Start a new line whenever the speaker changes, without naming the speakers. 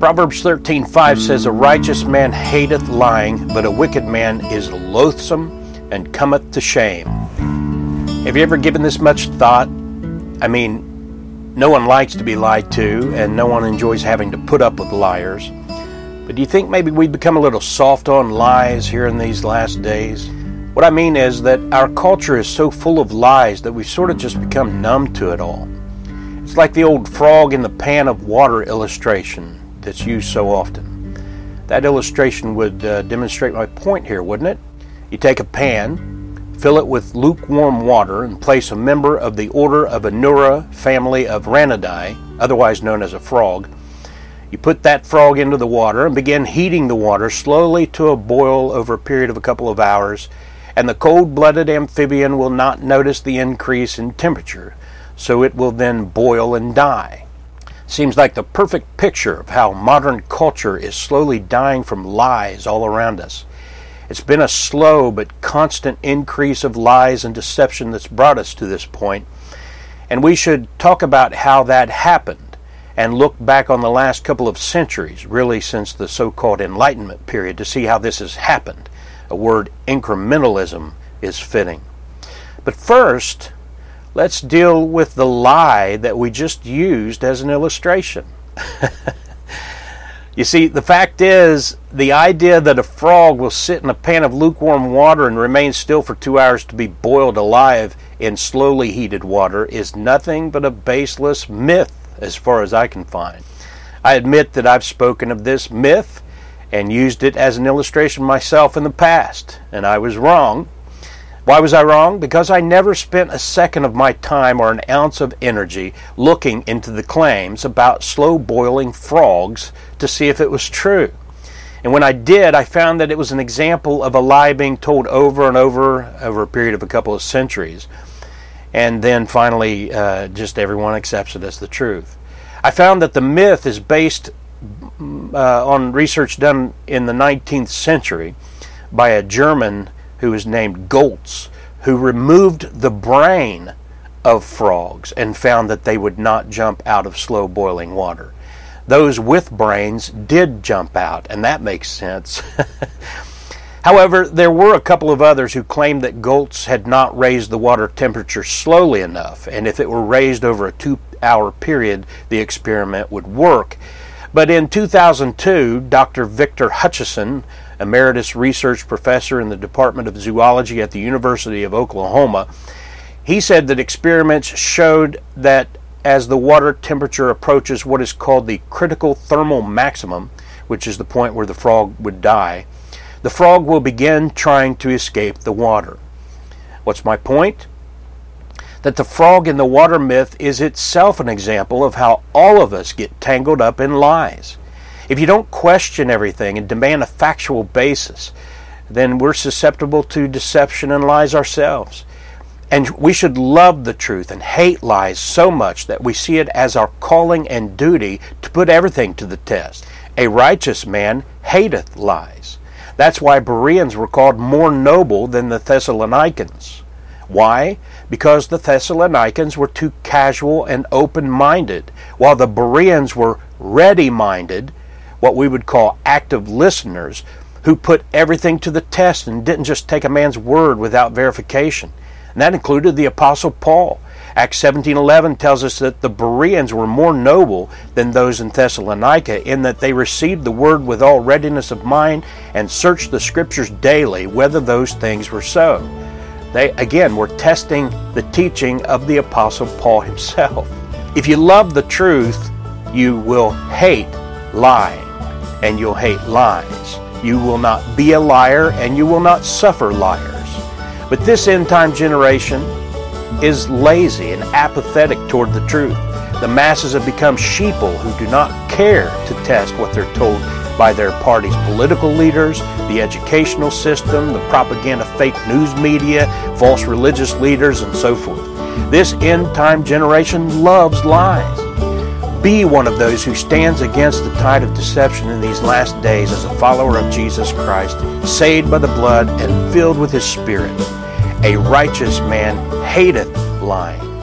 Proverbs 13:5 says, "A righteous man hateth lying, but a wicked man is loathsome and cometh to shame." Have you ever given this much thought? I mean, no one likes to be lied to, and no one enjoys having to put up with liars. But do you think maybe we've become a little soft on lies here in these last days? What I mean is that our culture is so full of lies that we've sort of just become numb to it all. It's like the old frog in the pan of water illustration that's used so often. That illustration would demonstrate my point here, wouldn't it? You take a pan, fill it with lukewarm water, and place a member of the order of Anura family of Ranidae, otherwise known as a frog. You put that frog into the water and begin heating the water slowly to a boil over a period of a couple of hours, and the cold-blooded amphibian will not notice the increase in temperature, so it will then boil and die. Seems like the perfect picture of how modern culture is slowly dying from lies all around us. It's been a slow but constant increase of lies and deception that's brought us to this point, and we should talk about how that happened and look back on the last couple of centuries, really since the so-called Enlightenment period, to see how this has happened. A word, incrementalism, is fitting. But first, let's deal with the lie that we just used as an illustration. You see, the fact is, the idea that a frog will sit in a pan of lukewarm water and remain still for 2 hours to be boiled alive in slowly heated water is nothing but a baseless myth, as far as I can find. I admit that I've spoken of this myth and used it as an illustration myself in the past, and I was wrong. Why was I wrong? Because I never spent a second of my time or an ounce of energy looking into the claims about slow-boiling frogs to see if it was true. And when I did, I found that it was an example of a lie being told over and over a period of a couple of centuries. And then finally, just everyone accepts it as the truth. I found that the myth is based on research done in the 19th century by a German who was named Goltz, who removed the brain of frogs and found that they would not jump out of slow boiling water. Those with brains did jump out, and that makes sense. However, there were a couple of others who claimed that Goltz had not raised the water temperature slowly enough, and if it were raised over a 2-hour period, the experiment would work. But in 2002, Dr. Victor Hutchison, emeritus research professor in the Department of Zoology at the University of Oklahoma, he said that experiments showed that as the water temperature approaches what is called the critical thermal maximum, which is the point where the frog would die, the frog will begin trying to escape the water. What's my point? That the frog in the water myth is itself an example of how all of us get tangled up in lies. If you don't question everything and demand a factual basis, then we're susceptible to deception and lies ourselves. And we should love the truth and hate lies so much that we see it as our calling and duty to put everything to the test. A righteous man hateth lies. That's why Bereans were called more noble than the Thessalonians. Why? Because the Thessalonians were too casual and open-minded, while the Bereans were ready-minded, what we would call active listeners, who put everything to the test and didn't just take a man's word without verification. And that included the Apostle Paul. Acts 17:11 tells us that the Bereans were more noble than those in Thessalonica in that they received the word with all readiness of mind and searched the Scriptures daily whether those things were so. They, again, were testing the teaching of the Apostle Paul himself. If you love the truth, you will hate lying, and you'll hate lies. You will not be a liar, and you will not suffer liars. But this end-time generation is lazy and apathetic toward the truth. The masses have become sheeple who do not care to test what they're told by their party's political leaders, the educational system, the propaganda fake news media, false religious leaders, and so forth. This end-time generation loves lies. Be one of those who stands against the tide of deception in these last days as a follower of Jesus Christ, saved by the blood and filled with His Spirit. A righteous man hateth lying.